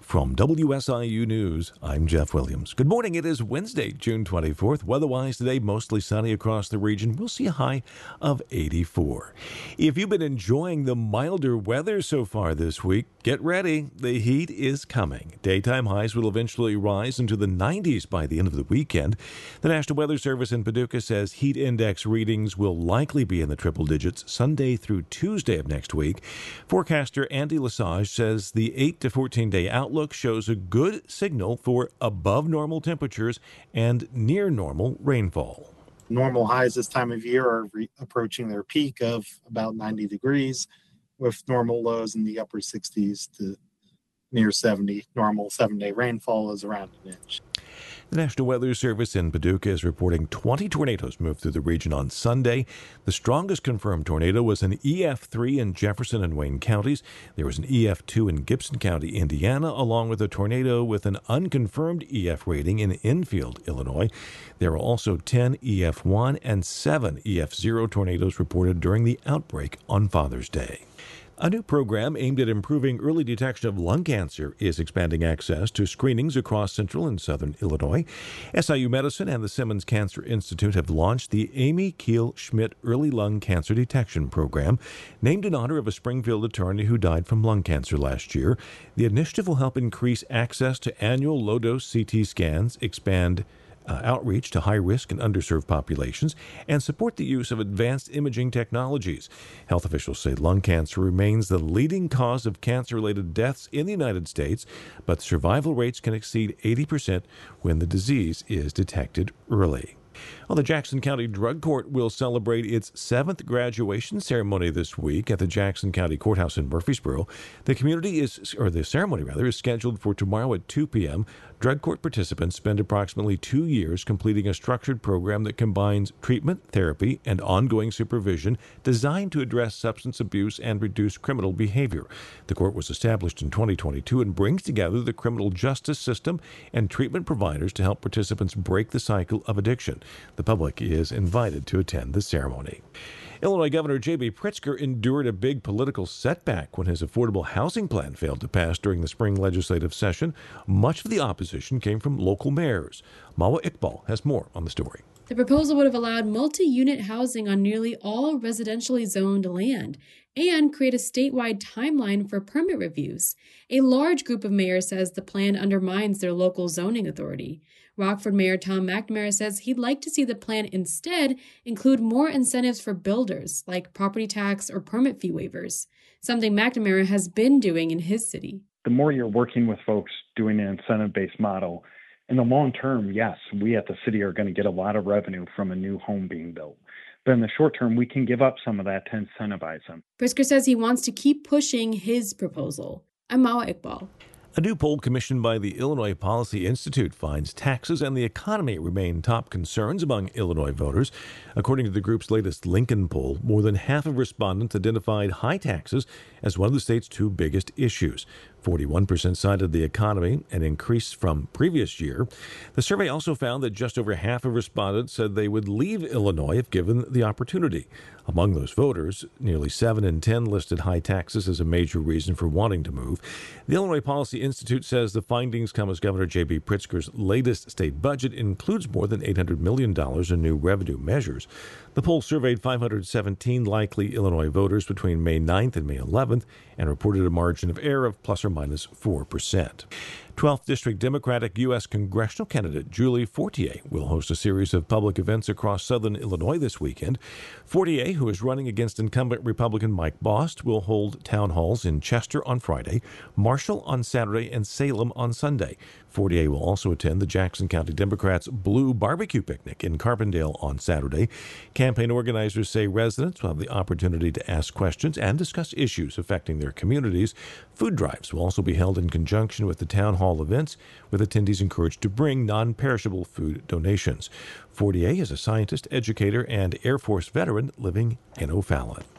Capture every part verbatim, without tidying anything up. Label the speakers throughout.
Speaker 1: From W S I U News, I'm Jeff Williams. Good morning. It is Wednesday, June twenty-fourth. Weather-wise today, mostly sunny across the region. We'll see a high of eighty-four. If you've been enjoying the milder weather so far this week, get ready. The heat is coming. Daytime highs will eventually rise into the nineties by the end of the weekend. The National Weather Service in Paducah says heat index readings will likely be in the triple digits Sunday through Tuesday of next week. Forecaster Andy Lesage says the eight to fourteen day outlook shows a good signal for above normal temperatures and near normal rainfall.
Speaker 2: Normal highs this time of year are re- approaching their peak of about ninety degrees, with normal lows in the upper sixties to near seventy. Normal seven-day rainfall is around an inch.
Speaker 1: The National Weather Service in Paducah is reporting twenty tornadoes moved through the region on Sunday. The strongest confirmed tornado was an E F three in Jefferson and Wayne counties. There was an E F two in Gibson County, Indiana, along with a tornado with an unconfirmed E F rating in Enfield, Illinois. There were also ten E F one and seven E F zero tornadoes reported during the outbreak on Father's Day. A new program aimed at improving early detection of lung cancer is expanding access to screenings across central and southern Illinois. S I U Medicine and the Simmons Cancer Institute have launched the Amy Keel Schmidt Early Lung Cancer Detection Program, named in honor of a Springfield attorney who died from lung cancer last year. The initiative will help increase access to annual low-dose C T scans, expand Uh, outreach to high-risk and underserved populations, and support the use of advanced imaging technologies. Health officials say lung cancer remains the leading cause of cancer-related deaths in the United States, but survival rates can exceed eighty percent when the disease is detected early. Well, the Jackson County Drug Court will celebrate its seventh graduation ceremony this week at the Jackson County Courthouse in Murfreesboro. The community is, or the ceremony rather, is scheduled for tomorrow at two p.m. Drug court participants spend approximately two years completing a structured program that combines treatment, therapy, and ongoing supervision designed to address substance abuse and reduce criminal behavior. The court was established in twenty twenty-two and brings together the criminal justice system and treatment providers to help participants break the cycle of addiction. The public is invited to attend the ceremony. Illinois Governor J B. Pritzker endured a big political setback when his affordable housing plan failed to pass during the spring legislative session. Much of the opposition came from local mayors. Mawa Iqbal has more on the story.
Speaker 3: The proposal would have allowed multi-unit housing on nearly all residentially zoned land and create a statewide timeline for permit reviews. A large group of mayors says the plan undermines their local zoning authority. Rockford Mayor Tom McNamara says he'd like to see the plan instead include more incentives for builders, like property tax or permit fee waivers, something McNamara has been doing in his city.
Speaker 4: The more you're working with folks doing an incentive-based model, in the long term, yes, we at the city are going to get a lot of revenue from a new home being built. But in the short term, we can give up some of that to incentivize them.
Speaker 3: Pritzker says he wants to keep pushing his proposal. I'm Mawa Iqbal.
Speaker 1: A new poll commissioned by the Illinois Policy Institute finds taxes and the economy remain top concerns among Illinois voters. According to the group's latest Lincoln poll, more than half of respondents identified high taxes as one of the state's two biggest issues. forty-one percent cited the economy, an increase from previous year. The survey also found that just over half of respondents said they would leave Illinois if given the opportunity. Among those voters, nearly seven in ten listed high taxes as a major reason for wanting to move. The Illinois Policy Institute says the findings come as Governor J B. Pritzker's latest state budget includes more than eight hundred million dollars in new revenue measures. The poll surveyed five hundred seventeen likely Illinois voters between May ninth and May eleventh and reported a margin of error of plus or minus four percent. twelfth District Democratic U S congressional candidate Julie Fortier will host a series of public events across southern Illinois this weekend. Fortier, who is running against incumbent Republican Mike Bost, will hold town halls in Chester on Friday, Marshall on Saturday, and Salem on Sunday. Fortier will also attend the Jackson County Democrats' Blue Barbecue Picnic in Carbondale on Saturday. Campaign organizers say residents will have the opportunity to ask questions and discuss issues affecting their communities. Food drives will also be held in conjunction with the town hall events, with attendees encouraged to bring non-perishable food donations. Fortier is a scientist, educator, and Air Force veteran living in O'Fallon.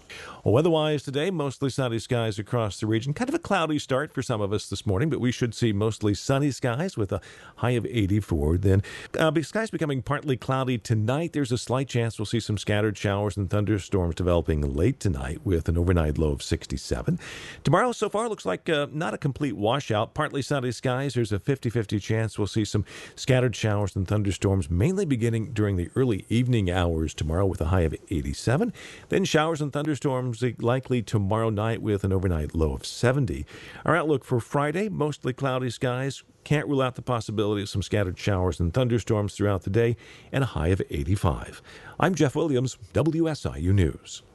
Speaker 1: Well, weather-wise today, mostly sunny skies across the region. Kind of a cloudy start for some of us this morning, but we should see mostly sunny skies with a high of eighty-four. Then uh, skies becoming partly cloudy tonight. There's a slight chance we'll see some scattered showers and thunderstorms developing late tonight with an overnight low of sixty-seven. Tomorrow so far looks like uh, not a complete washout. Partly sunny skies. There's a fifty-fifty chance we'll see some scattered showers and thunderstorms, mainly beginning during the early evening hours tomorrow with a high of eighty-seven. Then showers and thunderstorms likely tomorrow night with an overnight low of seventy. Our outlook for Friday, mostly cloudy skies. Can't rule out the possibility of some scattered showers and thunderstorms throughout the day and a high of eighty-five. I'm Jeff Williams, W S I U News.